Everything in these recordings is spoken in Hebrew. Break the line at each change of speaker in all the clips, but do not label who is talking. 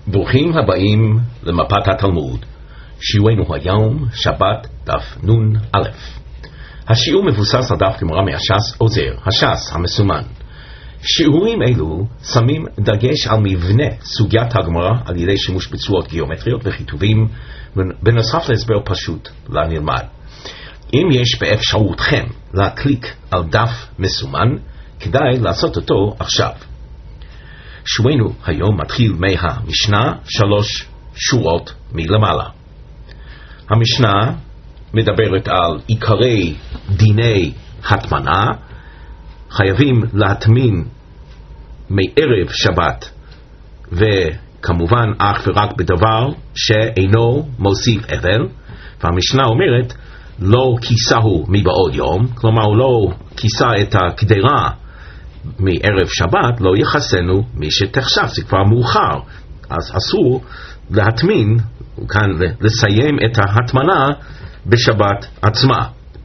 ברוכים הבאים למפת התלמוד. שיעורנו היום שבת דף נ"א. השיעור מבוסס על דף גמרא מהש"ס עוזר, הש"ס המסומן. שיעורים אלו שמים דגש על מבנה סוגיית הגמרא על ידי שימוש בצורות גיאומטריות וכיתובים, בנוסף להסבר פשוט לנלמד. אם יש באפשרותכם להקליק על דף מסומן, כדאי לעשות אותו עכשיו. שיעורנו היום מתחיל מהמשנה 3 שורות מלמעלה. המשנה מדברת על עיקרי דיני הטמנה. חייבים להטמין מערב שבת, וכמובן אך ורק בדבר שאינו מוסיף אבל. והמשנה אומרת לא כיסהו מבעוד יום, כלומר הוא לא כיסה את הקדרה מערב שבת, לא יחסנו מי שתחשב, זה כבר מאוחר, אז אסור להטמין, כאן לסיים את ההטמנה בשבת עצמה.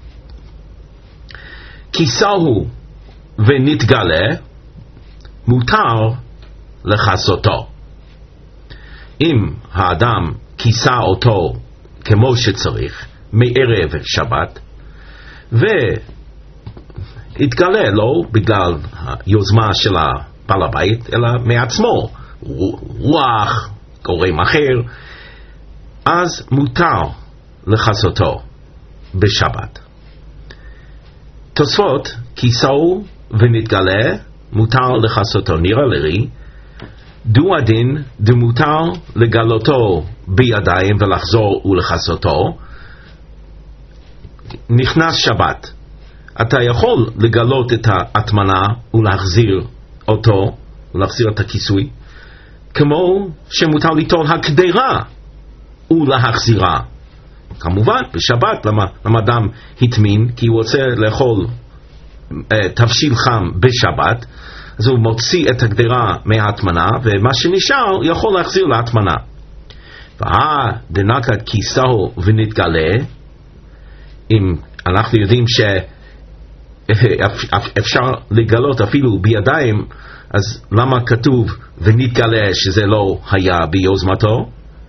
כיסהו ונתגלה, מותר לחסותו. אם האדם כיסה אותו כמו שצריך מערב שבת, והתגלה לו בגלל היוזמה של בעל הבית, אלא מעצמו, רוח, גורם אחר, אז מותר לחסותו בשבת. תוספות, כיסהו ונתגלה, מותר לחסותו. נראה לי, דו הדין דמותר לגלותו בידיים ולחזור ולחסותו. נכנס שבת, אתה יכול לגלות את ההטמנה ולהחזיר אותו, ולהחזיר את הכיסוי, כמו שמותר ליטול הקדרה ולהחזירה. כמובן בשבת, למה אדם התמין? כי הוא רוצה לאכול תבשיל חם בשבת, אז הוא מוציא את הקדרה מההטמנה, ומה שנשאר יכול להחזיר להטמנה. דנקת כיסהו ונתגלה, אם אנחנו יודעים שאפשר לגלות אפילו בידיים, אז למה כתוב ונתגלה שזה לא היה ביוזמתו?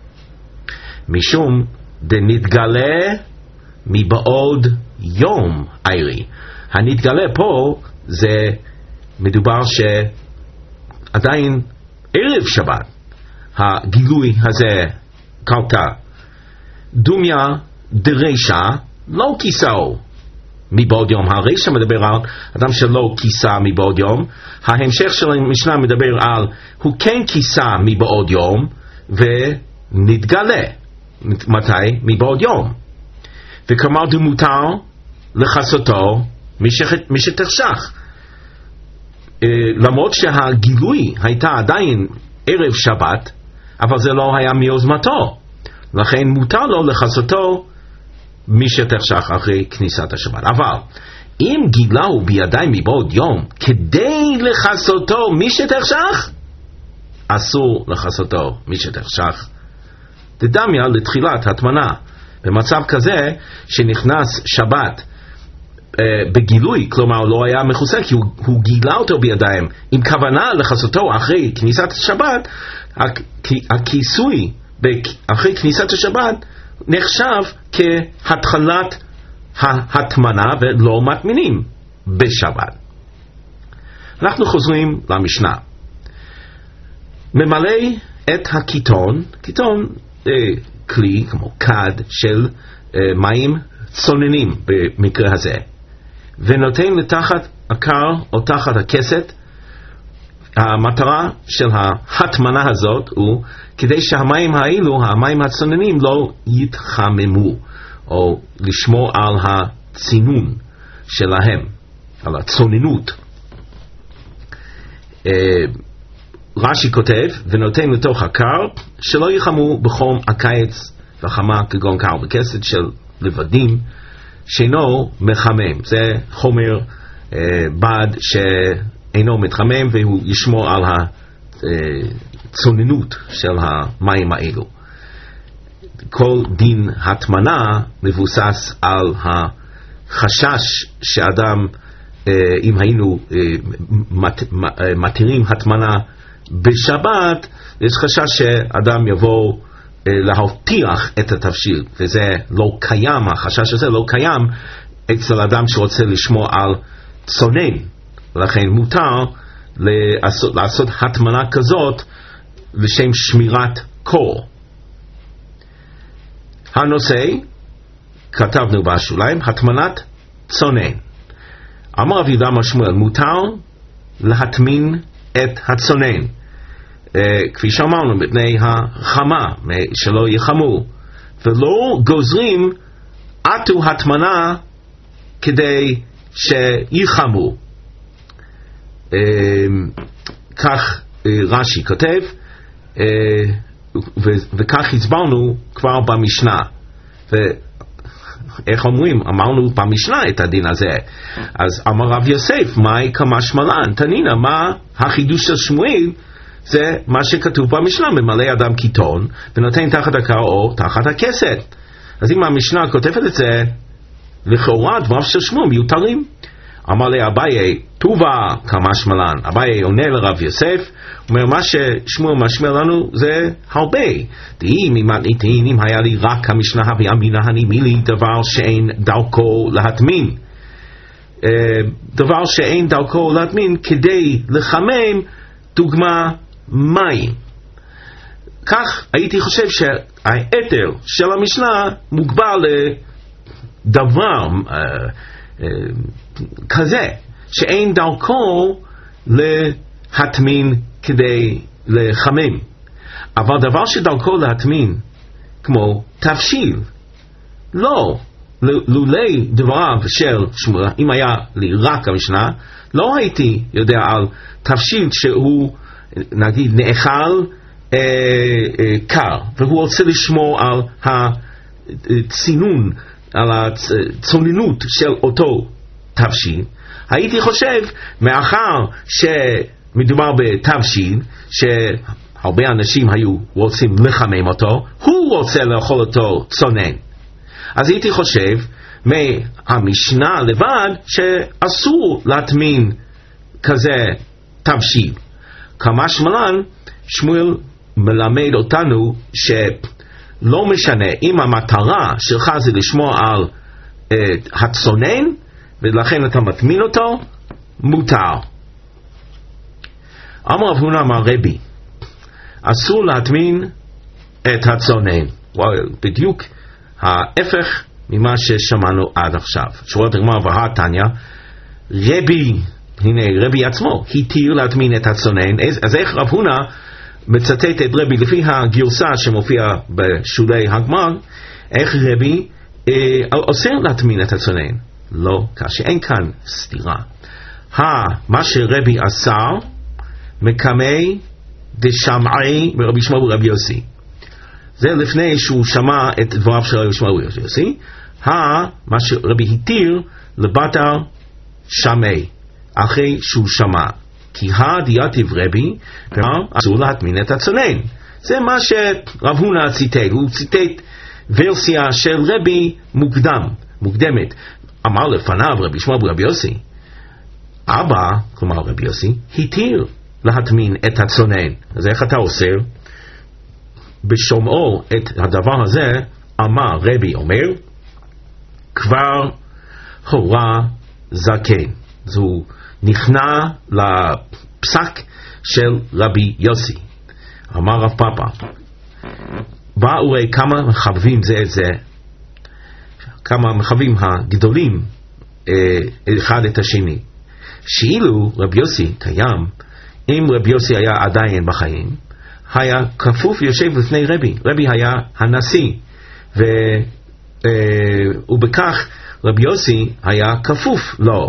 משום דנתגלה מבעוד יום עירי. הנתגלה פה זה מדובר שעדיין ערב שבת הגילוי הזה קרתה. דומיה דרישה לא כיסהו מבעוד יום. הרישה מדבר על אדם שלא כיסה מבעוד יום. ההמשך של המשנה מדבר על הוא כן כיסה מבעוד יום ונתגלה. מתי? מבעוד יום. וכלומר דמותר לחסותו מי שתחשך. למרות שהגילוי הייתה עדיין ערב שבת, אבל זה לא היה מיוזמתו, לכן מותר לו לחסותו מי שתחשך אחרי כניסת השבת. אבל אם גילהו בידיים מבעוד יום כדי לחסותו מי שתחשך, אסור לחסותו מי שתחשך. תדמיה לתחילת הטמנה, במצב כזה שנכנס שבת בגילוי, כלומר הוא לא היה מכוסה כי הוא גילה אותו בידיים עם כוונה לחסותו אחרי כניסת השבת, הכיסוי אחרי כניסת השבת נחשב כהתחלת ההטמנה ולא מטמינים בשבת. אנחנו חוזרים למשנה. ממלא את הקיטון, קיטון כלי כמו כד של מים צוננים במקרה הזה, ונותן לתחת הקר או תחת הכסת. המטרה של ההטמנה הזאת הוא כדי שהמים האלו, המים הצוננים, לא יתחממו, או לשמור על הצינון שלהם, על הצוננות. רש"י כותב ונותן לתוך הקר שלא יחמו בחום הקיץ וחמה כגון קר בכסת של לבדים שאינו מחמם. זה חומר בד שאינו מתחמם והוא ישמור על הצוננות של המים האלו. כל דין הטמנה מבוסס על החשש שאדם, אם היינו מתירים הטמנה בשבת יש חשש שאדם יבוא להבטיח את התבשיל, וזה לא קיים, החשש הזה לא קיים אצל אדם שרוצה לשמור על צונן, ולכן מותר לעשות התמנה כזאת לשם שמירת קור. הנושא, כתבנו בשוליים, התמנת צונן. אמר רב יהודה אמר שמואל, מותר להטמין את הצונן, כפי שאמרנו, מפני החמה, שלא יחמו, ולא גוזרים עטו התמנה כדי שיחמו. כך רש"י כותב, וכך הסברנו כבר במשנה. ואיך אומרים? אמרנו במשנה את הדין הזה. אז אמר רב יוסף, מהי כמשמע לן? תנינה, מה החידוש של שמואל? זה מה שכתוב במשנה, ממלא אדם קיטון ונותן תחת הקר או תחת הכסת. אז אם המשנה כותבת את זה, לכאורה דבריו של שמואל מיותרים. אמר לי אביי, טובה כמשמע לן. אביי עונה לרב יוסף, אומר, מה ששמואל משמע לנו זה הרבה. אם היה לי רק המשנה ויאמינה הנימי לי דבר שאין דרכו להטמין. דבר שאין דרכו להטמין כדי לחמם, דוגמה מים. כך הייתי חושב שהיתר של המשנה מוגבל לדבר כזה שאין דרכו להטמין כדי לחמם. אבל דבר שדרכו להטמין כמו תבשיל, לא, לולי דבריו של שמואל, אם היה לי רק המשנה, לא הייתי יודע על תבשיל שהוא נגיד נאכל קר, והוא רוצה לשמור על הצינון, על הצוננות של אותו תבשיל. הייתי חושב, מאחר שמדובר בתבשיל שהרבה אנשים היו רוצים לחמם אותו, הוא רוצה לאכול אותו צונן. אז הייתי חושב מהמשנה לבד שאסור להטמין כזה תבשיל. כמשמע לן, שמואל מלמד אותנו שלא משנה אם המטרה שלך זה לשמור על הצונן ולכן אתה מטמין אותו, מותר. אמר רב הונא אמר רבי, אסור להטמין את הצונן. בדיוק ההפך ממה ששמענו עד עכשיו. שורת הגמרא והתניא, רבי, הנה רבי עצמו התיר להטמין את הצונן. אז איך רב הונא מצטט את רבי לפי הגרסה שמופיעה בשולי הגמרא? איך רבי אוסר להטמין את הצונן? לא, כאשר אין כאן סתירה. מה שרבי אסר מקמי דשמעי מרבי שמואל ורבי יוסי. זה לפני שהוא שמע את דבריו של רבי שמואל ורבי יוסי. מה שרבי התיר לבתר שמעי אחרי שהוא שמע. כי דיאטיב רבי אסור להטמין את הצונן. זה מה שרב הונא ציטט. הוא ציטט ורסיה של רבי מוקדמת. אמר לפניו רבי שמואל ורבי יוסי, אבא, כלומר רבי יוסי, התיר להטמין את הצונן. אז איך אתה עושה? בשומעו את הדבר הזה, אמר רבי אומר, כבר הורה זקן. אז הוא נכנע לפסק של רבי יוסי. אמר רב פאפא, באו ראה כמה מחבבים זה את זה, כמה מחבבים הגדולים אחד את השני. שאילו רבי יוסי קיים, אם רבי יוסי היה עדיין בחיים, היה כפוף יושב לפני רבי. רבי היה הנשיא, ובכך רבי יוסי היה כפוף לו,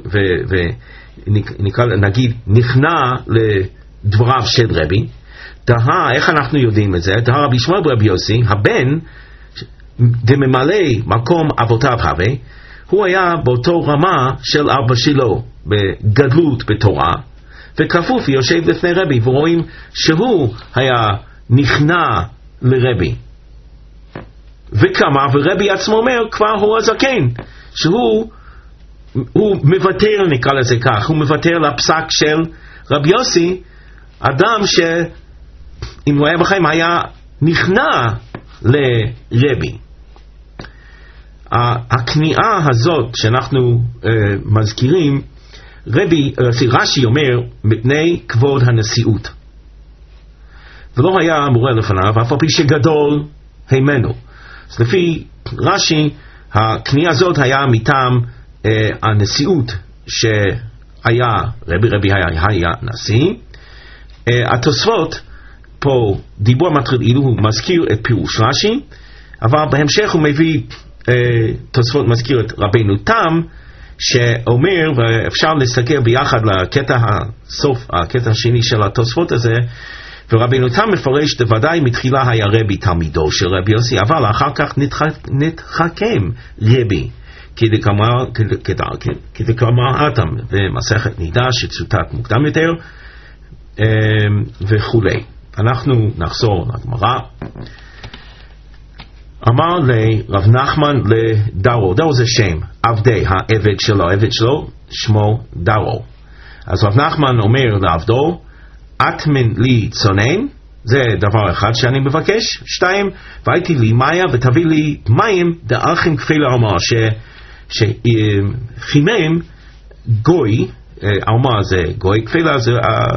ונגיד נכנע לדבריו של רבי. איך אנחנו יודעים את זה? רבי שמואל ורבי יוסי, הבן דממלא מקום אבותיו הווה, הוא היה באותו רמה של אבא שלו בגדלות בתורה, וכפוף יושב לפני רבי, ורואים שהוא היה נכנע לרבי. וכמה, ורבי עצמו אומר, כבר הוא הזקן, שהוא מוותר, נקרא לזה כך, הוא מוותר לפסק של רבי יוסי, אדם שאם הוא היה בחיים היה נכנע לרבי. הכניעה הזאת שאנחנו מזכירים, רש"י אומר מפני כבוד הנשיאות, ולא היה מורה לפניו אף על פי שגדול הימנו. אז לפי רש"י הכניעה הזאת היה מטעם הנשיאות שהיה רבי היה נשיא. התוספות פה דיבור מטריד אילו הוא מזכיר את פירוש רש"י, אבל בהמשך הוא מביא תוספות מזכיר את רבינו תם שאומר, ואפשר להסתכל ביחד לקטע הסוף, הקטע השני של התוספות הזה, ורבינו תם מפרש בוודאי מתחילה היה רבי תלמידו של רבי יוסי, אבל אחר כך נתחכם רבי כדקאמר אטם במסכת נידה שצוטט מוקדם יותר וכולי. אנחנו נחזור לגמרא. אמר לרב נחמן לדרו, דרו זה שם, עבדי, העבד שלו שמו דרו. אז רב נחמן אומר לעבדו, אטמן לי צונן, זה דבר אחד שאני מבקש. 2, והייתי לי מאיה ותביא לי מים דארכים כפילה אמר, שחימם גוי, אמר זה גוי, כפילה זה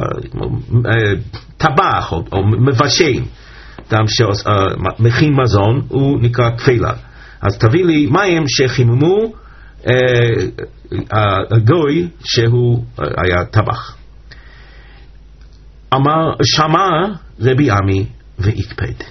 טבח או מבשל, אדם שמכין מזון הוא נקרא כפילה. אז תביא לי מים שחיממו הגוי שהוא היה טבח. אמר שמע רבי עמי והקפד.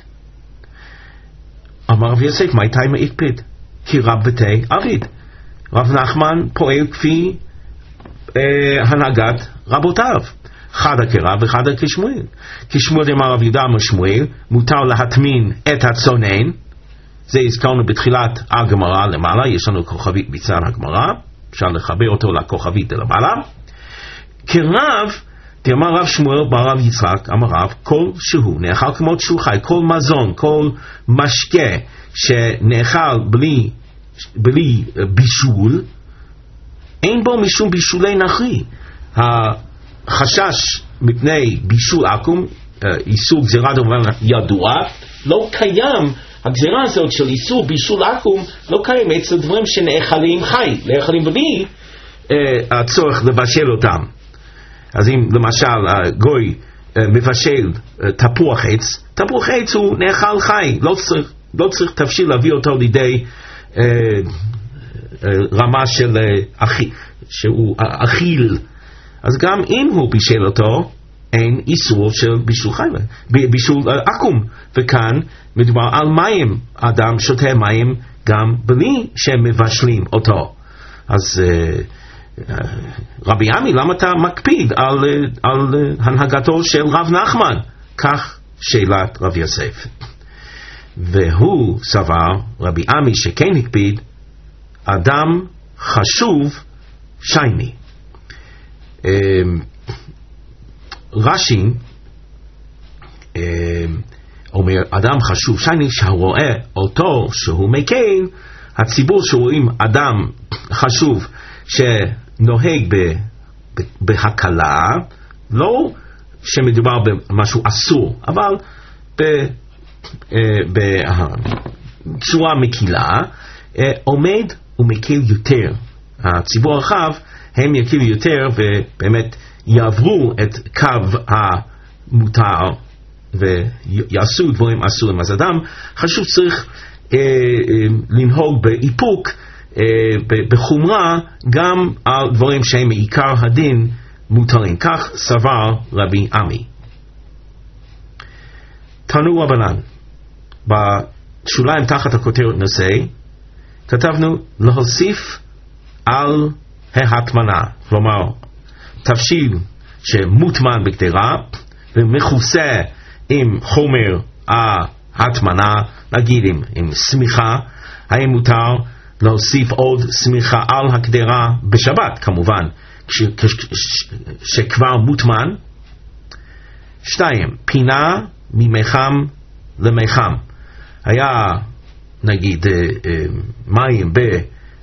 אמר רבי יוסף, מה איתי מהקפד? כי רב בתי עביד. רב נחמן פועל כפי הנהגת רבותיו. חדה כרב וחדה כשמואל. כשמואל אמר רב יהודה אמר שמואל, מותר להטמין את הצונן. זה הזכרנו בתחילת הגמרא למעלה, יש לנו כוכבית בצד הגמרא, אפשר לחבר אותו לכוכבית למעלה. כרב, תאמר רב שמואל ברב יצחק, אמר רב, כל שהוא נאכל כמות שהוא חי, כל מזון, כל משקה שנאכל בלי בישול, אין בו משום בישולי נכרי. החשש מפני בישול עקום, איסור גזירה ידוע, לא קיים. הגזירה הזאת של איסור בישול עקום לא קיים אצל דברים שנאכלים חי, נאכלים בלי הצורך לבשל אותם. אז אם למשל גוי מבשל תפוח עץ, תפוח עץ הוא נאכל חי, לא צריך תבשיל להביא אותו לידי רמה של שהוא אכיל. אז גם אם הוא בישל אותו, אין איסור של בישול חי, בישול עקום. וכאן מדובר על מים, אדם שותה מים גם בלי שמבשלים אותו. אז רבי עמי, למה אתה מקפיד על הנהגתו של רב נחמן? כך שאלת רב יוסף. והוא סבר, רבי עמי שכן הקפיד, אדם חשוב שייני. רש"י אומר, אדם חשוב שייני, שרואה אותו שהוא מקל, הציבור שרואים אדם חשוב שנוהג בהקלה, לא שמדובר במשהו אסור, אבל בצורה מקילה, עומד ומקל יותר. הציבור הרחב הם יקלו יותר ובאמת יעברו את קו המותר ויעשו דברים אסורים. אז אדם חשוב צריך לנהוג באיפוק, בחומרה, גם על דברים שהם מעיקר הדין מותרים. כך סבר רבי עמי. תנו רבנן, בשוליים תחת הכותרת נושא כתבנו להוסיף על ההטמנה, כלומר תבשיל שמוטמן בקדרה ומכוסה עם חומר ההטמנה, נגיד עם סמיכה, האם מותר להוסיף עוד סמיכה על הקדרה בשבת, כמובן שכבר מוטמן. 2, פינה ממיחם למיחם. היה נגיד מים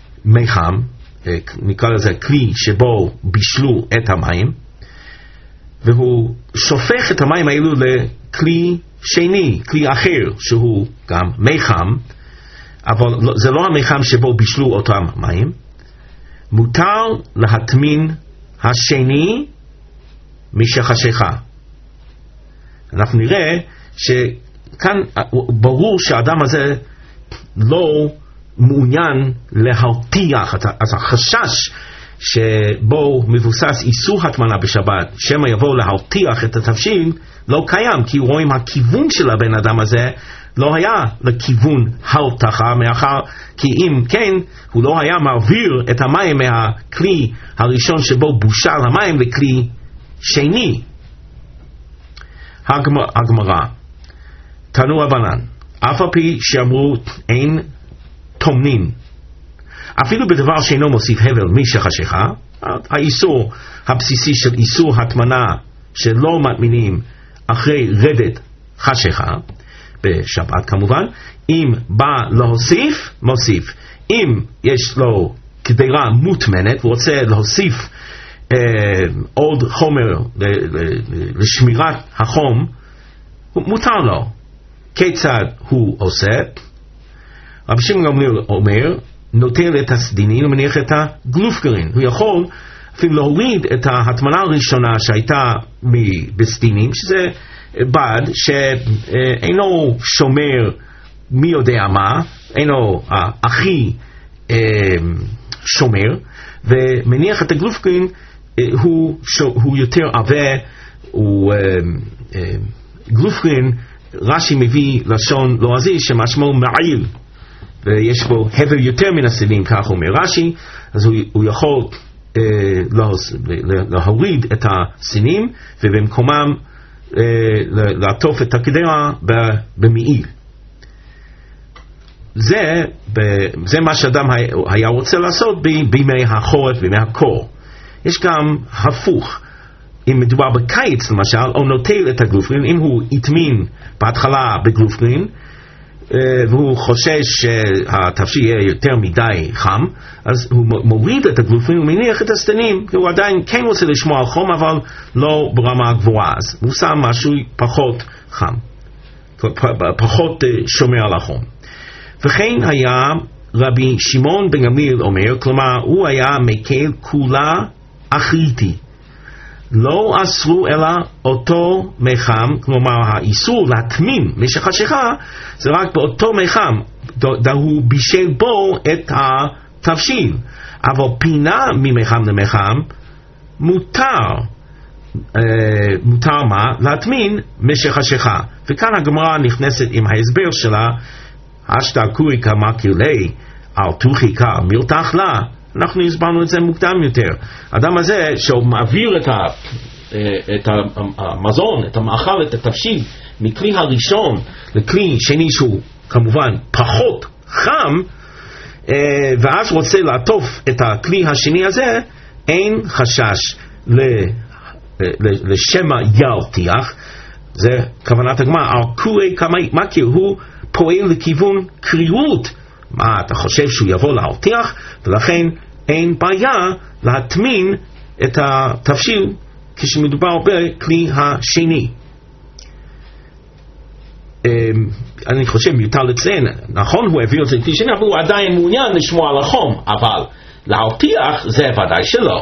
במיחם, נקרא לזה כלי שבו בישלו את המים, והוא שופך את המים האלו לכלי שני, כלי אחר, שהוא גם מיחם, אבל זה לא המיחם שבו בישלו אותם מים. מותר להטמין השני משחשיכה. אנחנו נראה שכאן ברור שהאדם הזה לא מעוניין להרתיח, אז החשש שבו מבוסס איסור הטמנה בשבת, שמא יבוא להרתיח את התבשיל, לא קיים, כי רואים הכיוון של הבן אדם הזה לא היה לכיוון הרתחה, מאחר כי אם כן, הוא לא היה מעביר את המים מהכלי הראשון שבו בושל המים לכלי שני. הגמרא, תנו רבנן, אף על פי שאמרו אין טומנין, אפילו בדבר שאינו מוסיף הבל משחשיכה, האיסור הבסיסי של איסור הטמנה שלא מטמינים אחרי רדת חשיכה, בשבת כמובן, אם בא להוסיף, מוסיף. אם יש לו קדירה מוטמנת ורוצה להוסיף עוד חומר לשמירת החום, מותר לו. כיצד הוא עושה? רבי שמעון גמליאל אומר, נוטל את הסדינין ומניח את הגלופגרין. הוא יכול אפילו להוריד את ההטמנה הראשונה שהייתה בסדינים, שזה בד שאינו שומר מי יודע מה, אינו הכי שומר, ומניח את הגלופגרין, הוא יותר עבה. גלופגרין, רש"י מביא לשון לועזי שמשמעו מעיל, ויש בו הבל יותר מן הסדינים, כך אומר רש"י, אז הוא יכול להוריד את הסדינים ובמקומם לעטוף את הקדירה במעיל. זה מה שאדם היה רוצה לעשות בימי החורף, בימי הקור. יש גם הפוך, אם מדובר בקיץ למשל, או נוטל את הגלופגרין, אם הוא יטמין בהתחלה בגלופגרין, והוא חושש שהתבשיל יהיה יותר מדי חם, אז הוא מוריד את הגלופגרין ומניח את הסדנים, כי הוא עדיין כן רוצה לשמוע על חום, אבל לא ברמה גבוהה, אז הוא שם משהו פחות חם, פחות שומר על החום. וכן היה רבי שמעון בן גמליאל אומר, כלומר הוא היה מקל כולה אחריתי, לא אסרו אלא אותו מיחם, כלומר האיסור להטמין משחשיכה זה רק באותו מיחם, הוא בישל בו את התבשיל, אבל פינה ממיחם למיחם מותר מה? להטמין משחשיכה. וכאן הגמרא נכנסת עם ההסבר שלה, אשתא קורי כמה קירלי על תוכי כמרתח לה. אנחנו הסברנו את זה מוקדם יותר. האדם הזה שהוא מעביר את המזון, את המאכל, את התבשיל מכלי הראשון לכלי שני שהוא כמובן פחות חם, ואז רוצה לעטוף את הכלי השני הזה, אין חשש לשמא ירתיח. זה כוונת הגמרא, על קורי כמה מכיר, הוא פועל לכיוון קרירות. מה אתה חושב שהוא יבוא להרתיח? ולכן אין בעיה להטמין את התבשיל כשמדובר בכלי השני. אני חושב מיותר לציין, נכון הוא הביא את זה לכלי שני, אבל הוא עדיין מעוניין לשמוע על החום, אבל להרתיח זה ודאי שלא.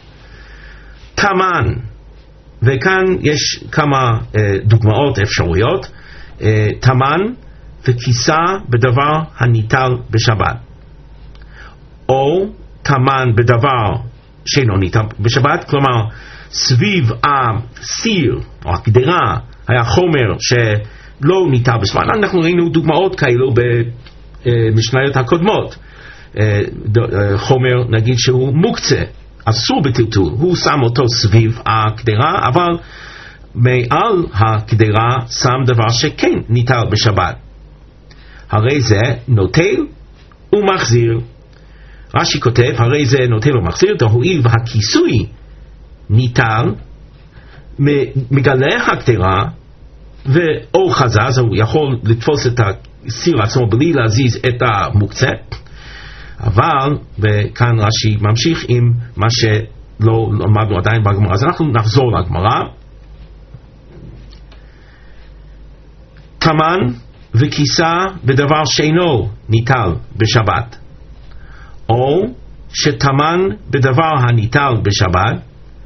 תמן, וכאן יש כמה דוגמאות אפשרויות. תמן וכיסה בדבר הניטל בשבת, או תמן בדבר שאינו ניטל בשבת, כלומר סביב הסיר או הקדירה היה חומר שלא ניטל בשבת. אנחנו ראינו דוגמאות כאלו במשניות הקודמות. חומר נגיד שהוא מוקצה, אסור בטלטול, הוא שם אותו סביב הקדירה, אבל מעל הקדירה שם דבר שכן ניטל בשבת, הרי זה נוטל ומחזיר. רש"י כותב, הרי זה נוטל ומחזיר, הואיל והכיסוי ניטל, מגלה הקדירה ואו חזז, הוא יכול לתפוס את הסיר עצמו בלי להזיז את המוקצה. אבל, וכאן רש"י ממשיך עם מה שלא למדנו עדיין בגמרא, אז אנחנו נחזור לגמרא. טמן וכיסה בדבר שאינו ניטל בשבת, או שטמן בדבר הניטל בשבת,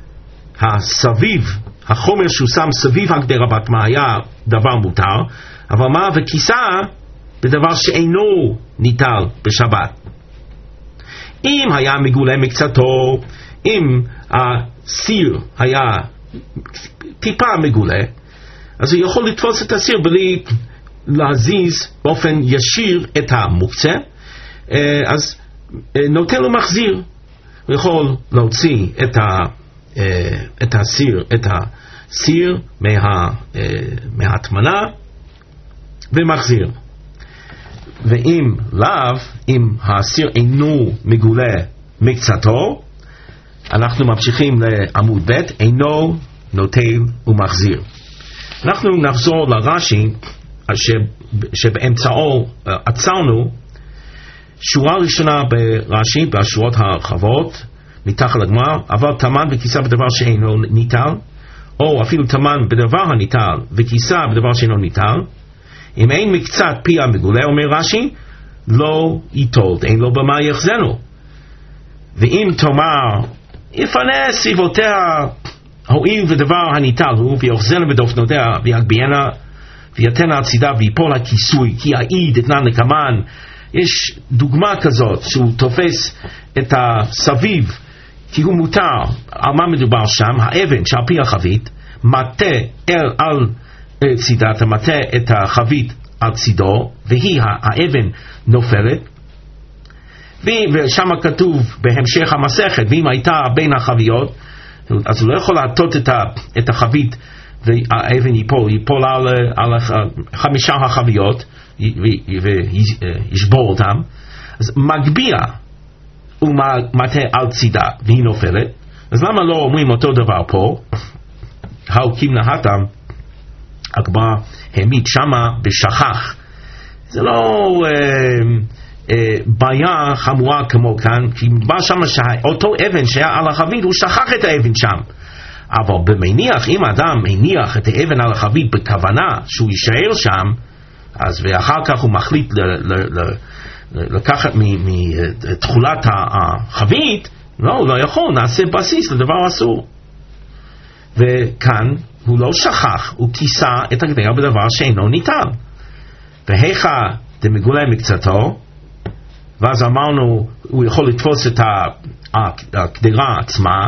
החומר שהוא שם סביב הגדרה בטמא היה דבר מותר, אבל מה וכיסה בדבר שאינו ניטל בשבת. אם היה מגולה מקצתו, אם הסיר היה טיפה מגולה, אז הוא יכול לתפוס את הסיר בלי להזיז באופן ישיר את המוקצה, אז נותן לו מחזיר. הוא יכול להוציא את הסיר מההטמנה ומחזיר. ואם לאו, אם הסיר אינו מגולה מקצתו, אנחנו ממשיכים לעמוד ב', אינו נוטל ומחזיר. אנחנו נחזור לרש"י שבאמצעו עצרנו. שורה ראשונה ברש"י, בשורות הרחבות מתחת לגמר, אבל טמן וכיסה בדבר שאינו ניטל, או אפילו טמן בדבר הניטל וכיסה בדבר שאינו ניטל, אם אין מקצת פי המגולה, אומר רש"י, לא ייטול, אין לו במה יחזנו. ואם תאמר יפנה סביבותיה הואיל ודבר הניטל הוא, ויחזנה בדופנותיה ויגביהנה ויתנה הצידה ויפול הכיסוי, כי העיד אתנן לקמן. יש דוגמה כזאת שהוא תופס את הסביב כי הוא מותר. על מה מדובר שם? האבן שעל פי החבית מטה על צידת, מטה את החבית על צידו, והיא האבן נופלת, ושם כתוב בהמשך המסכת, ואם הייתה בין החביות, אז הוא לא יכול להטות את החבית והאבן ייפול על 5 החביות וישבור אותם. אז מגביה ומטה על צידה והיא נופלת. אז למה לא אומרים אותו דבר פה? הוקים נהתם, הגמרא העמיד שמה בשכח. זה לא בעיה חמורה כמו כאן, כי בא שמה שאותו אבן שהיה על החבית הוא שכח את האבן שם. אבל במניח, אם אדם מניח את האבן על החבית בכוונה שהוא יישאר שם, אז ואחר כך הוא מחליט לקחת מתחולת החבית, לא, הוא לא יכול, נעשה בסיס לדבר אסור. וכאן הוא לא שכח, הוא כיסה את הגדרה בדבר שאינו ניטל. והיכא דמגולה מקצתו, ואז אמרנו הוא יכול לתפוס את הגדרה עצמה,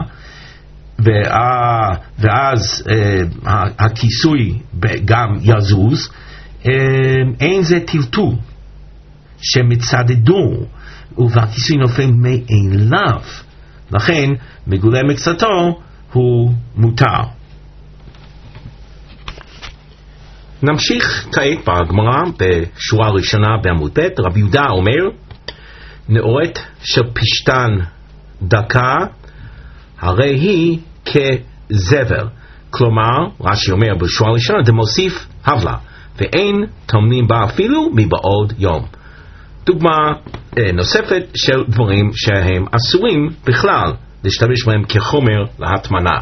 ואז הכיסוי גם יזוז. אין זה טלטול שמצדדו והכיסוי נופל מאליו, לכן מגולה מקצתו הוא מותר. נמשיך כעת בגמרא בשורה ראשונה בעמוד ב'. רבי יהודה אומר, נאורת של פשתן דקה הרי היא כזבל, כלומר רש"י אומר בשורה ראשונה דמוסיף הבלה, ואין טומנים בה אפילו מבעוד יום. דוגמה נוספת של דברים שהם אסורים בכלל להשתמש בהם כחומר להטמנה.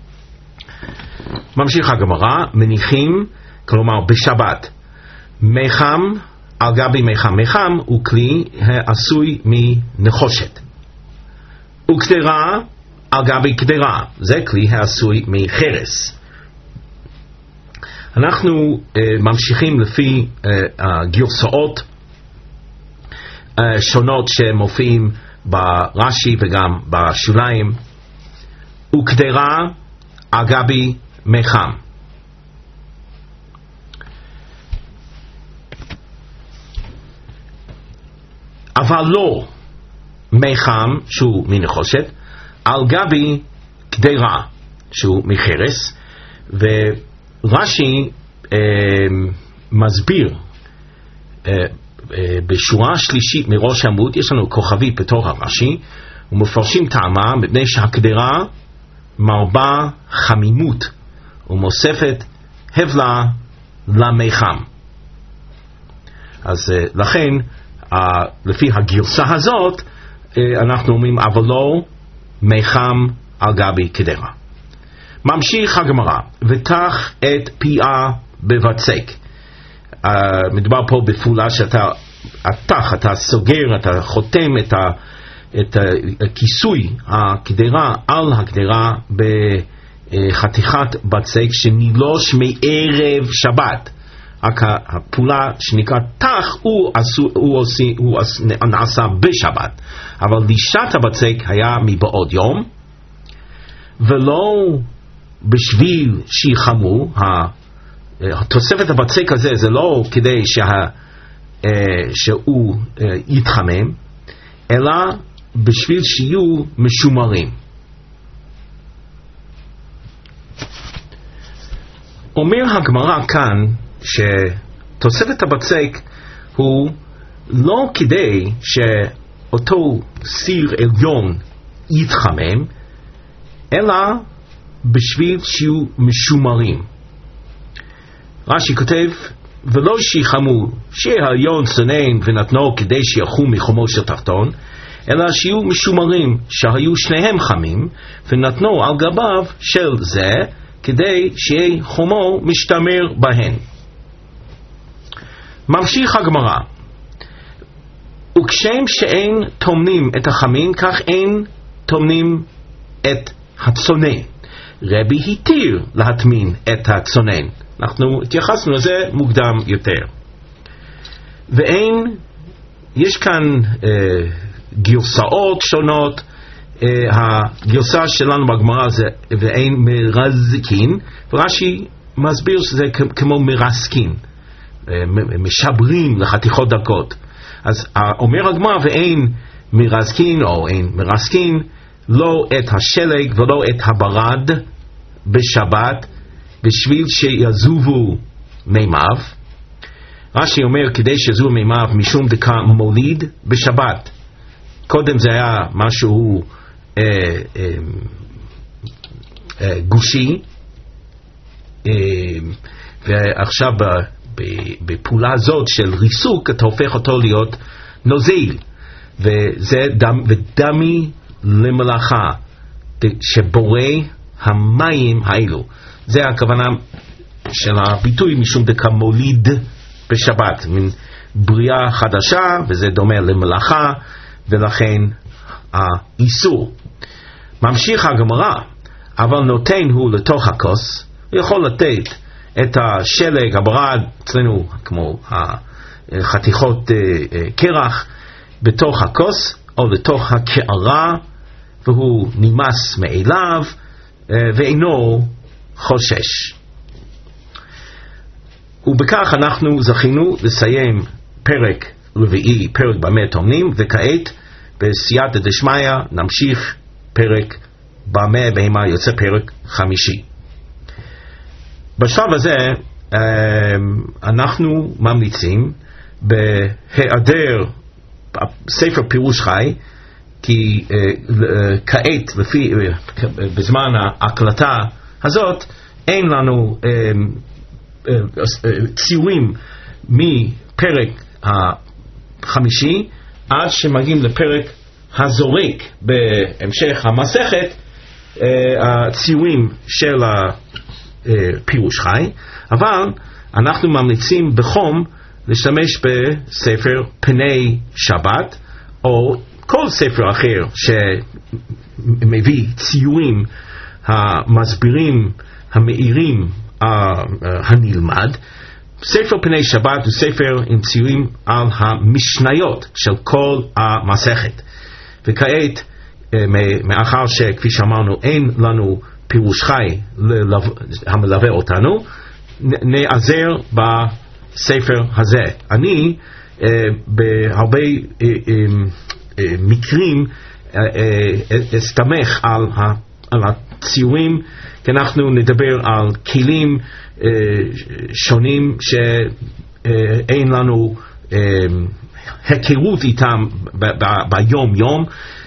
ממשיך הגמרא, מניחים, כלומר בשבת, מיחם על גבי מיחם. מיחם הוא כלי העשוי מנחושת, וקדרה על גבי קדרה, זה כלי העשוי מחרס. אנחנו ממשיכים לפי גרסאות שונות שמופיעים ברש"י וגם בשוליים. וקדרה על גבי מיחם. אבל לא מיחם שהוא מנחושת על גבי קדרה שהוא מחרס. ורש"י מסביר בשורה שלישית מראש עמוד, יש לנו כוכבית בתוך הרש"י, ומפרשים טעמה מפני שהקדרה מרבה חמימות ומוספת הבלה למיחם. אז לכן לפי הגרסה הזאת אנחנו אומרים אבל לא מיחם על גבי קדרה. ממשיך הגמרא, ותח את פיה בבצק. מדובר פה בפעולה שאתה אתה סוגר, אתה חותם את הכיסוי, הקדרה על הקדרה בחתיכת בצק שנילוש מערב שבת. הפעולה שנקרא תח הוא נעשה בשבת, אבל לישת הבצק היה מבעוד יום, ולא בשביל שיחמו. התוספת הבצק הזה זה לא כדי שהוא יתחמם, אלא בשביל שיהיו משומרים. אומר הגמרא כאן שתוספת הבצק הוא לא כדי שאותו סיר עליון יתחמם, אלא בשביל שיהיו משומרים. רש"י כותב, ולא שיחמו שהעליון צונן ונתנו כדי שיחום מחומו של תחתון, אלא שיהיו משומרים שהיו שניהם חמים ונתנו על גביו של זה כדי שיהיה חומו משתמר בהן. ממשיך הגמרא, וכשם שאין תומנים את החמים, כך אין תומנים את הצונן. רבי התיר להטמין את הצונן. אנחנו התייחסנו לזה מוקדם יותר. יש כאן גרסאות שונות. הגרסה שלנו בגמרא זה ואין מרזקין, ורש"י מסביר שזה כמו מרסקין, משברים לחתיכות דקות. אז אומר הגמרא ואין מרזקין או אין מרסקין, לא את השלג ולא את הברד בשבת, בשביל שיזובו מימיו. רש"י אומר כדי שיזובו מימיו משום דקה מוליד בשבת. קודם זה היה משהו גושי, ועכשיו בפעולה הזאת של ריסוק אתה הופך אותו להיות נוזיל, וזה ודמי למלאכה שבורא המים האלו. זה הכוונה של הביטוי משום דקה מוליד בשבת, מן בריאה חדשה, וזה דומה למלאכה, ולכן האיסור. ממשיך הגמרא, אבל נותן הוא לתוך הכוס, הוא יכול לתת את השלג, הברד, אצלנו כמו חתיכות קרח, בתוך הכוס או לתוך הקערה, והוא נמאס מאליו ואינו חושש. ובכך אנחנו זכינו לסיים פרק רביעי, פרק במה טומנים, וכעת בסייעתא דשמיא נמשיך פרק במה בהמה יוצא פרק חמישי. בשלב הזה אנחנו ממליצים בהיעדר ספר פירוש חי, כי כעת בזמן ההקלטה הזאת אין לנו ציורים מפרק החמישי עד שמגיעים לפרק הזורק בהמשך המסכת, הציורים של הפירוש חי, אבל אנחנו ממליצים בחום להשתמש בספר פני שבת או כל ספר אחר שמביא ציורים המסבירים המאירים הנלמד. ספר פני שבת הוא ספר עם ציורים על המשניות של כל המסכת. וכעת, מאחר שכפי שאמרנו אין לנו פירוש חי המלווה אותנו, נעזר בספר הזה. אני בהרבה מקרים אסתמך על הציורים, כי אנחנו נדבר על כלים שונים שאין לנו היכרות איתם ביום יום,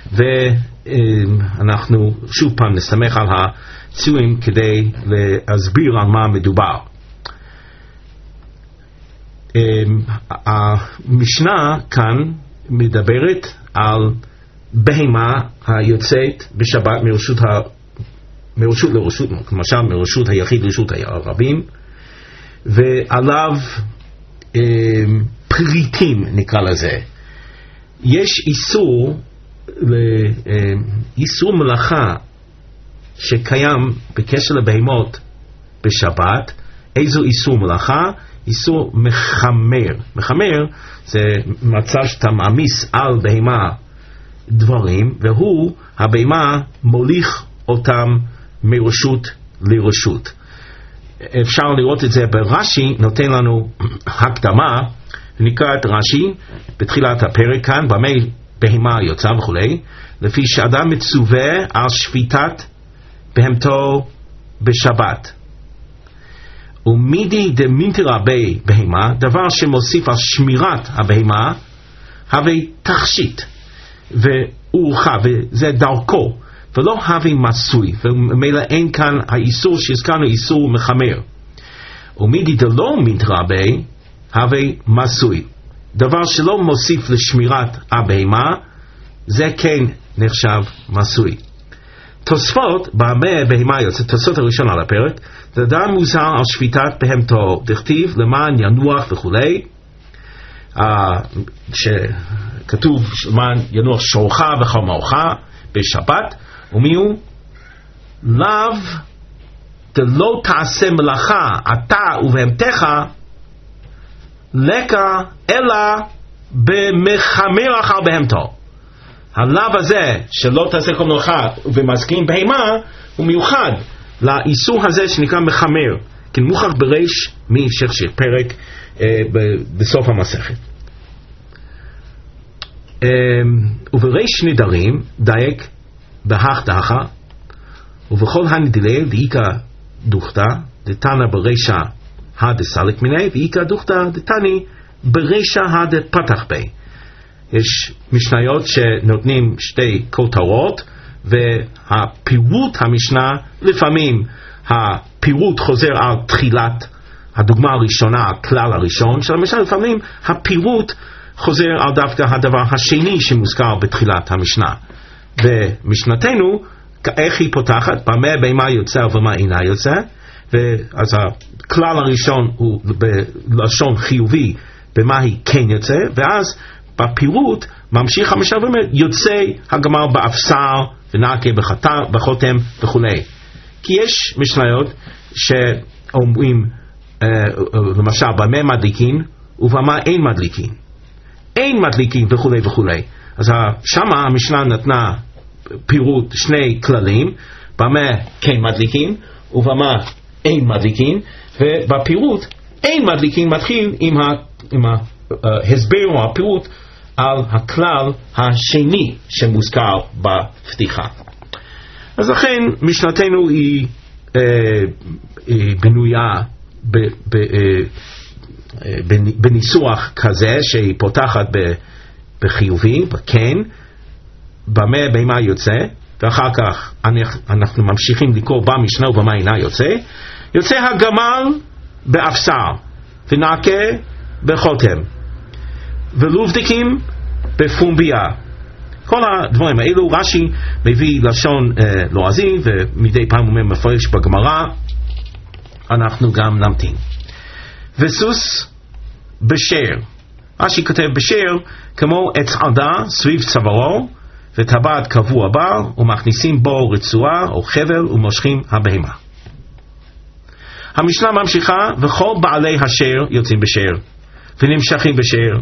ואנחנו שוב פעם נסתמך על הציורים כדי להסביר על מה מדובר. המשנה כאן מדברת על בהמה היוצאת בשבת מרשות לרשות, למשל מרשות היחיד לרשות הרבים, ועליו פריטים נקרא לזה. יש איסור מלאכה שקיים בקשר לבהמות בשבת. איזו איסור מלאכה? איסור מחמר. מחמר זה מצב שאתה מעמיס על בהמה דברים, והוא, הבהמה, מוליך אותם מרשות לרשות. אפשר לראות את זה ברש"י, נותן לנו הקדמה, נקרא את רש"י בתחילת הפרק כאן, במה בהמה יוצא וכולי, לפי שאדם מצווה על שפיטת בהמתו בשבת. ומידי דמינטרה בי בהמה, דבר שמוסיף על שמירת הבהמה, הווה תכשיט ואורחה, וזה דרכו, ולא הווה מסוי, ומילא אין כאן האיסור שהזכרנו, איסור מחמר. ומידי דלא מינטרה בי, הווה מסוי, דבר שלא מוסיף לשמירת הבהמה, זה כן נחשב מסוי. תוספות, במה בהמה יוצא, תוספות הראשון על הפרק, זה דבר מוזר על שפיטת בהמתו, דכתיב למען ינוח וכולי, שכתוב למען ינוח שורך וחמורך בשבת, ומי הוא? לאו דלא תעשה מלאכה אתה ובהמתך לקה אלא במחמר אחר בהמתו. הלאו הזה שלא תעשה כל מלאכה ומזכין בהמה הוא מיוחד לאיסור הזה שנקרא מחמר, כי מוכח בריש מהמשך של פרק בסוף המסכת. ובריש נדרים דייק בהך דחה, ובכל הנדילי דאיקה דוכתא דתנא ברישא הדסלק מיני, ואיקה דוכתא דתני ברישא הדפתח בי. יש משניות שנותנים שתי כותרות, והפירוט המשנה, לפעמים הפירוט חוזר על תחילת הדוגמה הראשונה, הכלל הראשון של המשנה, לפעמים הפירוט חוזר על דווקא הדבר השני שמוזכר בתחילת המשנה. ומשנתנו, איך היא פותחת? במה בהמה יוצא ובמה אינה יוצא? ואז הכלל הראשון הוא בלשון חיובי, במה היא כן יוצא, ואז בפירוט ממשיך המשנה ואומר יוצא הגמר באפסר ונקה בחותם וכולי. כי יש משניות שאומרים למשל במה מדליקין ובמה אין מדליקין, אין מדליקין וכולי וכולי. אז שמה המשנה נתנה פירוט שני כללים, במה כן מדליקין ובמה אין מדליקין, ובפירוט אין מדליקין מתחיל עם ההסבר או הפירוט על הכלל השני שמוזכר בפתיחה. אז לכן משנתנו היא בנויה בניסוח כזה שהיא פותחת בחיובי, בכן, במה בהמה יוצא, ואחר כך אנחנו ממשיכים לקרוא במשנה ובמה אינה יוצא. יוצא הגמל באפסר ונקה בחותם ולובדיקים בפומביה. כל הדברים האלו רש"י מביא לשון לועזי, ומדי פעם אומר מפרש בגמרא, אנחנו גם נמתין. וסוס בשיר, רש"י כותב בשיר כמו עץ עדה סביב צווארו וטבעת קבוע בה, ומכניסים בו רצועה או חבל ומושכים הבהמה. המשנה ממשיכה, וכל בעלי השיר יוצאים בשיר ונמשכים בשיר,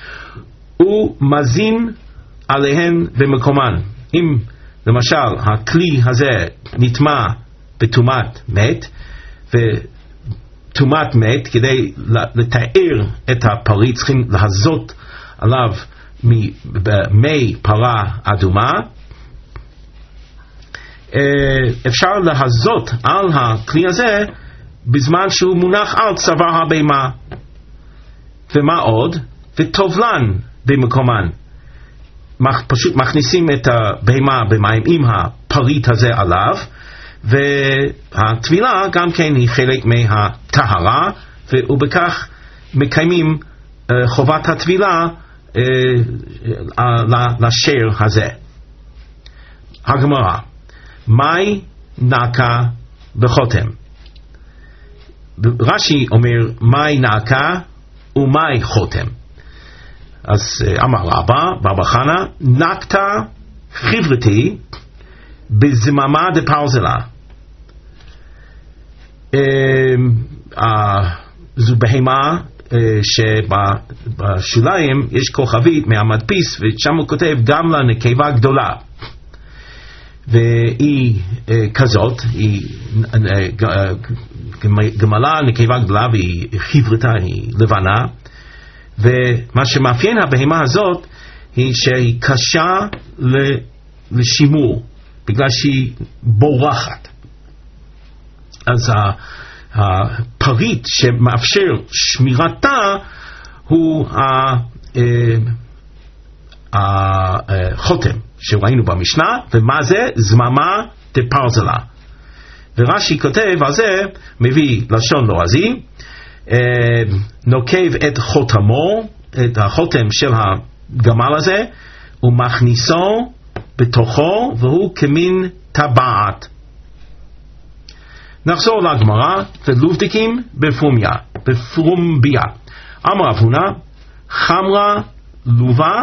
ומזין עליהן במקומן. אם למשל הכלי הזה נטמע בטומאת מת, וטומאת מת כדי לתאר את הפריט צריכים להזות עליו מי פרה אדומה, אפשר להזות על הכלי הזה בזמן שהוא מונח על צוואר הבהמה. ומה עוד? וטובלן במקומן, פשוט מכניסים את הבהמה במים עם הפריט הזה עליו, והטבילה גם כן היא חלק מהטהרה, ובכך מקיימים חובת הטבילה לשיר הזה. הגמרא, מאי נקה בחותם. רש"י אומר מאי נקה ומאי חותם. אז אמר רבא חנה, נקטה חברתי בזממה דפרזלה. זו בהמה שבשוליים יש כוכבית מהמדפיס, ושם הוא כותב גם לנקבה גדולה, והיא כזאת, היא גמלה נקבה גדולה, והיא חברתה, היא לבנה, ומה שמאפיין הבהמה הזאת היא שהיא קשה לשימור בגלל שהיא בורחת. אז הפריט שמאפשר שמירתה הוא החותם שראינו במשנה. ומה זה? זממה דפרזלה. ורש"י כותב על זה, מביא לשון לועזי, נוקב את חותמו, את החותם של הגמל הזה, ומכניסו בתוכו, והוא כמין טבעת. נחזור לגמרא, ולובדיקים בפרומביה. אמר רב הונא, חמרה לובה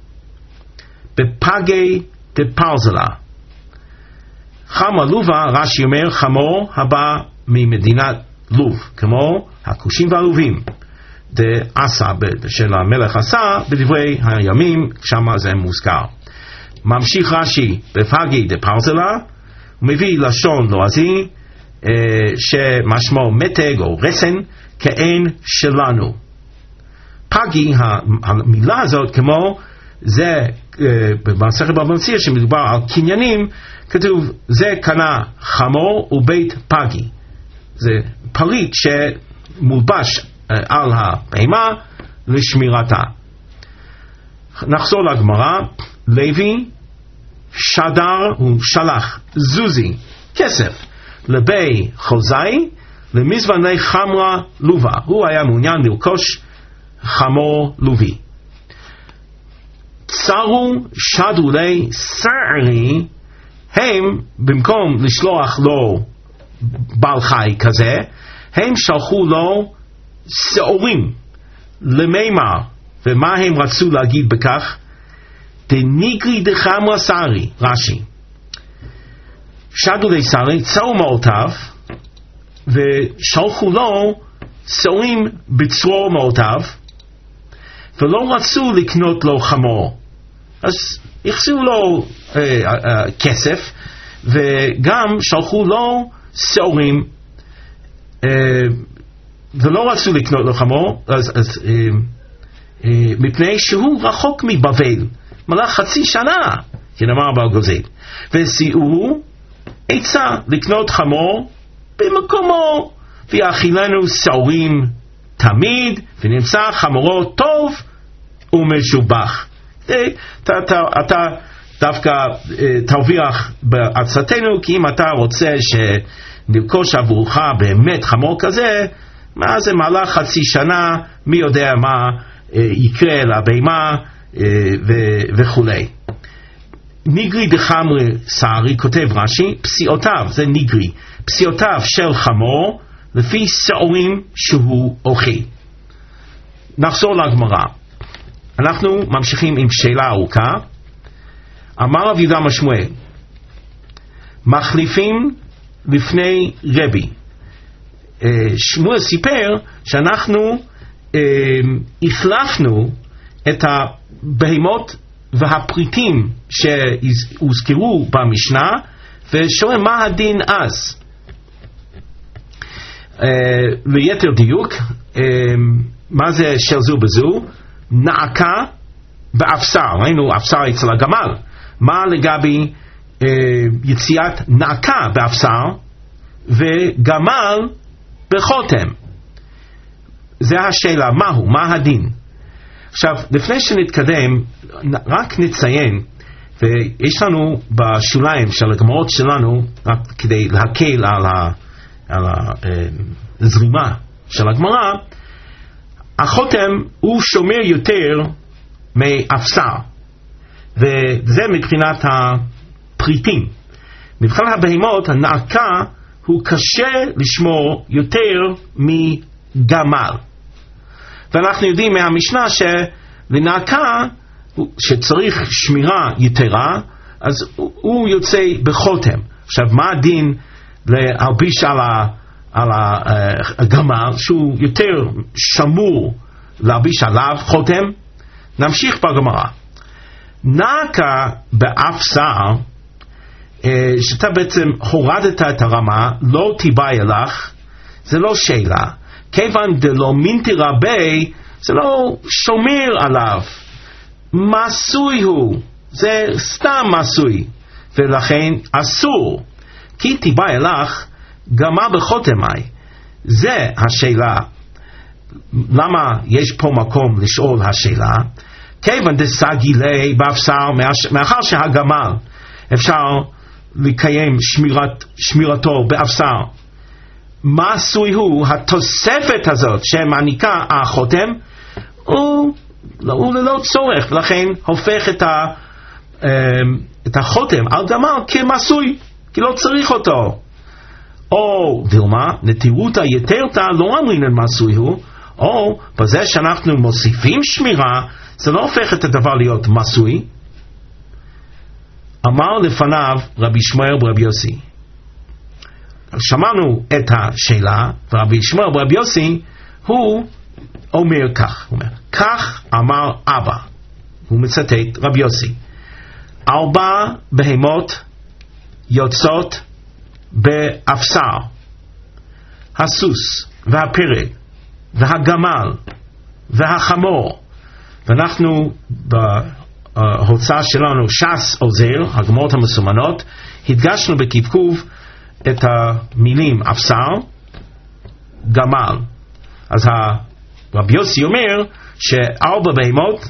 בפגי דפרזלה. חמרה לובה, רש"י אומר, חמור הבא ממדינת לוב, כמו הכושים והלובים דעשה של המלך עשה בדברי הימים, שם זה מוזכר. ממשיך רש"י בפגי דפרזלה, ומביא לשון לועזי שמשמעו מתג או רסן כאין שלנו. פגי, המילה הזאת, כמו זה במסכת בבא מציעא שמדובר על קניינים, כתוב זה קנה חמור ובית פגי. זה פריט שמולבש על הבהמה לשמירתה. נחזור לגמרא. לוי שדר, הוא שלח זוזי, כסף, לבי חוזאי למזבני חמרה לובה. הוא היה מעוניין לרכוש חמור לובי. צרו שדולי שערי, הם במקום לשלוח לו בעל חי כזה, הם שלחו לו שעורים למימר. ומה הם רצו להגיד בכך? דניגרי דחמרה שערי. רש"י, שדולי שערי צרו מעותיו ושלחו לו שעורים בצרור מעותיו, ולא רצו לקנות לו חמור, אז יחסו לו כסף, וגם שלחו לו שעורים, ולא רצו לקנות לו חמור, מפני שהוא רחוק מבבל, מלך חצי שנה, כנאמר באגוזל, וסייעו עצה לקנות חמור במקומו, ויאכילנו שעורים תמיד, ונמצא חמורו טוב ומשובח. אתה דווקא תרוויח בעצתנו, כי אם אתה רוצה שנרכוש עבורך באמת חמור כזה, מה זה מהלך חצי שנה, מי יודע מה יקרה לבהמה וכו'. ניגרי דחמרה שערי, כותב רש"י, פסיעותיו, זה ניגרי, פסיעותיו של חמור לפי שעורים שהוא אוכל. נחזור לגמרא. אנחנו ממשיכים עם שאלה ארוכה. אמר רב יהודה משמואל, מחליפים לפני רבי. שמואל סיפר שאנחנו החלפנו את הבהמות והפריטים שהוזכרו במשנה, ושואל מה הדין אז. ליתר דיוק, מה זה של זו בזו? נעקה ואפסר. ראינו אפסר אצל הגמל. מה לגבי יציאת נעקה באפסר וגמל בחותם? זה השאלה, מהו? מה הדין? עכשיו, לפני שנתקדם, רק נציין, ויש לנו בשוליים של הגמרות שלנו, רק כדי להקל על הזרימה של הגמרא, החותם הוא שומר יותר מאפסר, וזה מבחינת הפריטים. מבחינת הבהמות, הנעקה הוא קשה לשמור יותר מגמל.
ואנחנו יודעים מהמשנה שלנעקה שצריך שמירה יתרה, אז הוא יוצא בחותם. עכשיו מה הדין להלביש על הגמל שהוא יותר שמור להלביש עליו חותם? נמשיך בגמרא. נעקה באפסר, שאתה בעצם הורדת את הרמה, לא תיבאי לך, זה לא שאלה. כיוון דלא מינתי רבי, זה לא שומר עליו. מסוי הוא, זה סתם מסוי, ולכן אסור. כי תיבאי לך, גמה בחותמי. זה השאלה. למה יש פה מקום לשאול השאלה? כיוון דסגילי באפסר, מאחר שהגמל אפשר לקיים שמירתו באפסר, מה עשוי הוא? התוספת הזאת שמעניקה החותם הוא ללא צורך, ולכן הופך את החותם על גמל כמסוי, כי לא צריך אותו. או דילמה, נטירותא יתרתא לא אמרינן מסוי הוא, או בזה שאנחנו מוסיפים שמירה, זה לא הופך את הדבר להיות מסוי. אמר לפניו רבי ישמעאל ברבי יוסי. שמענו את השאלה, ורבי ישמעאל ברבי יוסי הוא אומר כך, הוא אומר, כך אמר אבא, הוא מצטט רבי יוסי, 4 בהמות יוצאות באפסר, הסוס והפרד והגמל והחמור, ואנחנו בהוצאה שלנו ש"ס עוזר, הגמרות המסומנות, הדגשנו בכיפקוב את המילים אפסר, גמל. אז רבי יוסי אומר ש4 בהמות,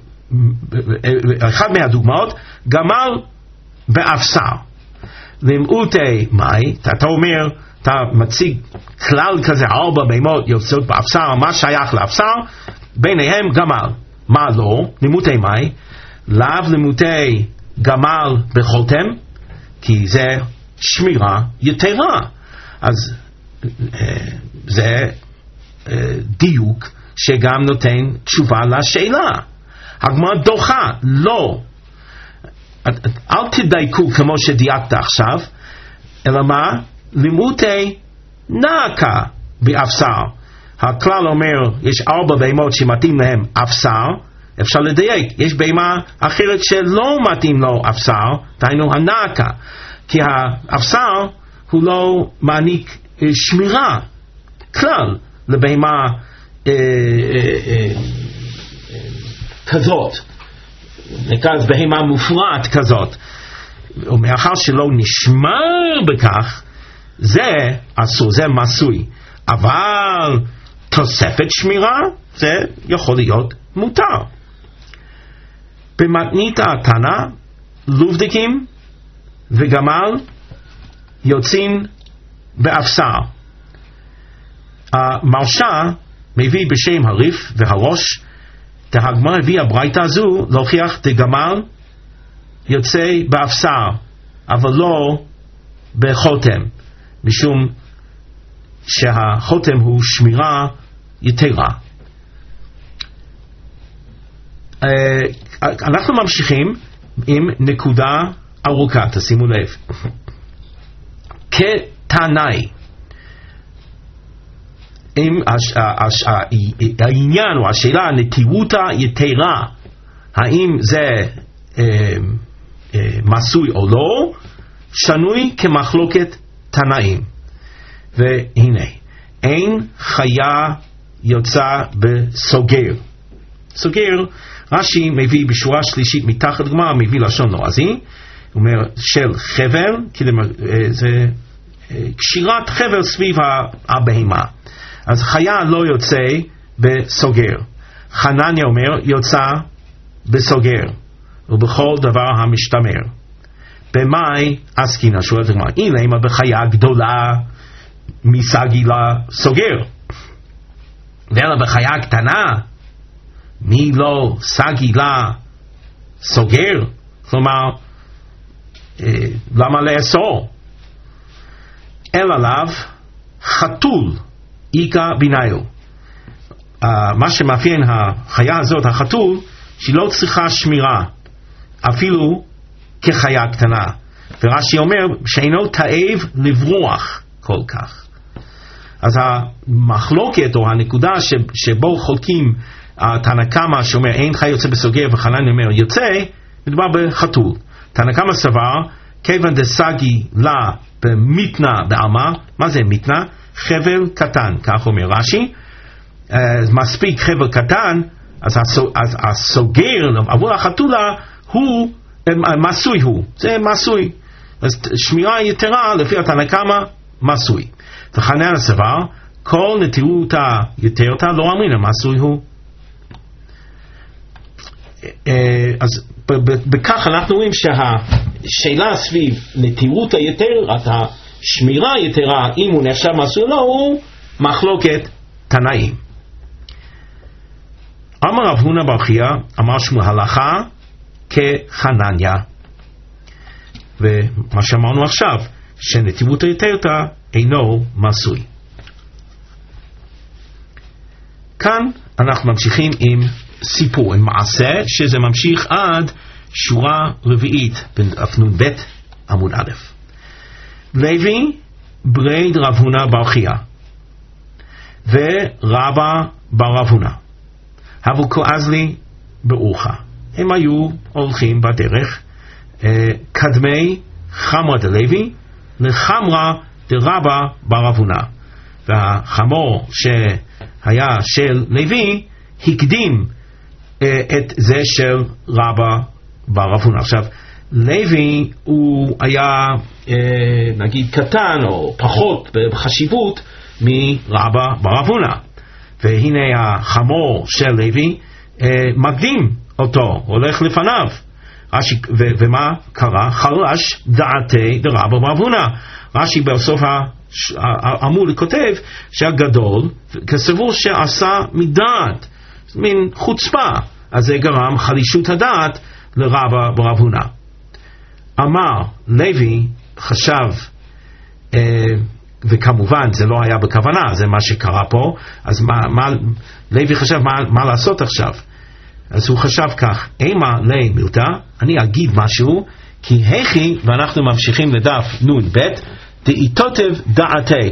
ואחד מהדוגמאות, גמל באפסר. למעוטי מאי, אתה אומר, אתה מציג כלל כזה, 4 בהמות יוצאות באפסר, מה שייך לאפסר? ביניהם גמל. מה לא? למעוטי מאי, לאו למעוטי גמל בחותם, כי זה שמירה יתרה. אז זה דיוק שגם נותן תשובה לשאלה. הגמרא דוחה, לא. אל תדייקו כמו שדייקת עכשיו, אלא מה? לימודי נעקה באפסר. הכלל אומר, יש 4 בהמות שמתאים להם אפסר, אפשר לדייק. יש בהמה אחרת שלא מתאים לו אפסר, דהיינו הנעקה. כי האפסר הוא לא מעניק שמירה כלל לבהמה כזאת, נקרא בהמה מופרעת כזאת, ומאחר שלא נשמר בכך, זה אסור, זה מסוי. אבל תוספת שמירה זה יכול להיות מותר. במתנית התנא, לובדקים וגמל יוצאים באפסר. המרשה מביא בשם הריף והראש, הגמרא הביאה ברייתא הזו להוכיח דגמל יוצא באפסר, אבל לא בחותם, משום שהחותם הוא שמירה יתרה. אנחנו ממשיכים עם נקודה ארוכה, תשימו לב. כתנאי, אם העניין או השאלה נטירותא יתרה, האם זה מסוי או לא, שנוי כמחלוקת תנאים. והנה, אין חיה יוצא בסוגר. סוגר, רש"י מביא בשורה שלישית מתחת גמרא, מביא לשון לועזי, הוא אומר של חבל, זה קשירת חבל סביב הבהמה. אז חיה לא יוצא בסוגר. חנניה אומר יוצא בסוגר, ובכל דבר המשתמר. במאי עסקינן, שואלת הגמרא, אילמה בחיה גדולה מסגילה סוגר, ואלא בחיה קטנה מי לא סגילה סוגר? כלומר, למה לאסור? אלא לאו חתול איכא ביניו. מה שמאפיין החיה הזאת, החתול, שהיא לא צריכה שמירה, אפילו כחיה קטנה. ורש"י אומר שאינו תאב לברוח כל כך. אז המחלוקת או הנקודה שבו חולקים תנא קמא שאומר אין חי יוצא בסוגר וחנניה אומר יוצא, מדובר בחתול. תנא קמא סבר כיוון דסגי לה במיתנה בעלמא. מה זה מיתנה? חבל קטן, כך אומר רש"י. מספיק חבל קטן, אז הסוגר עבור החתולה הוא מסוי, זה מסוי. אז שמירה יתרה לפי התנא קמא מסוי. וחנניה סבר כל נטירותה יתרתה לא אמרינן מסוי הוא. אז בכך אנחנו רואים שהשאלה סביב נטירות היתר, השמירה היתרה, אם הוא נחשב מסוי לא, הוא מחלוקת תנאים. אמר רב הונא בר חייא, אמר שמואל הלכה כחנניה. ומה שאמרנו עכשיו, שנטירות היתרתה אינו מסוי. כאן אנחנו ממשיכים עם סיפור, עם מעשה, שזה ממשיך עד שורה רביעית בדף נ"ב עמוד א'. לוי ברד רב הונא בר חייא ורבא בר רב הונא הבו כועזלי באורחה. הם היו הולכים בדרך קדמי חמרא דלוי לחמרא דרבא בר רב הונא, והחמור שהיה של לוי הקדים את זה של רבא בר רב הונא. עכשיו לוי הוא היה נגיד קטן או פחות בחשיבות מרבא בר רב הונא, והנה החמור של לוי מקדים אותו, הולך לפניו. ומה קרה? חלש דעתי דרבא בר רב הונא. רש"י בסוף העמוד כותב שהגדול כסבור שעשה מדעת, מין חוצפה, אז זה גרם חלישות הדעת לרבא בר רב הונא. אמר לוי חשב, וכמובן זה לא היה בכוונה, זה מה שקרה פה, אז לוי חשב מה לעשות עכשיו? אז הוא חשב כך, אימה לי מילתא, אני אגיד משהו, כי הכי, ואנחנו ממשיכים לדף נ"ב, דאיתותב דעתי,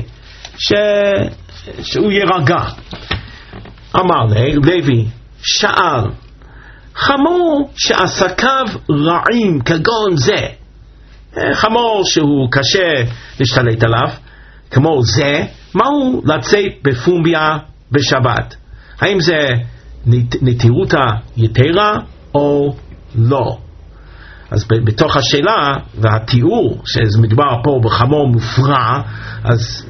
שהוא ירגע. אמר לוי, שאל, חמור שעסקיו רעים כגון זה, חמור שהוא קשה להשתלט עליו, כמו זה, מהו לצאת בפומביה בשבת? האם זה נטירותה יתרה או לא? אז בתוך השאלה והתיאור שמדובר פה בחמור מופרע, אז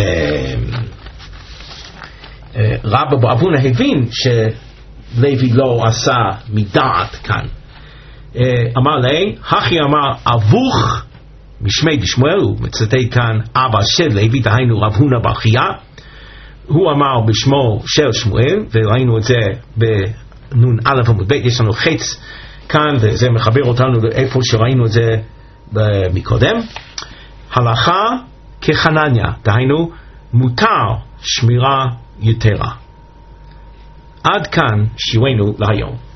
רבא בר רב הונא הבין שלוי לא עשה מדעת כאן. אמר לי, הכי אמר אבוך משמי דשמואל, הוא מצטט כאן אבא של לוי, דהיינו רב הונא בר חייא, הוא אמר בשמו של שמואל, וראינו את זה בנ"א עמוד ב', יש לנו חץ כאן, וזה מחבר אותנו לאיפה שראינו את זה מקודם. הלכה כחנניה, דהיינו מותר שמירה יתרה. עד כאן שיעורנו להיום.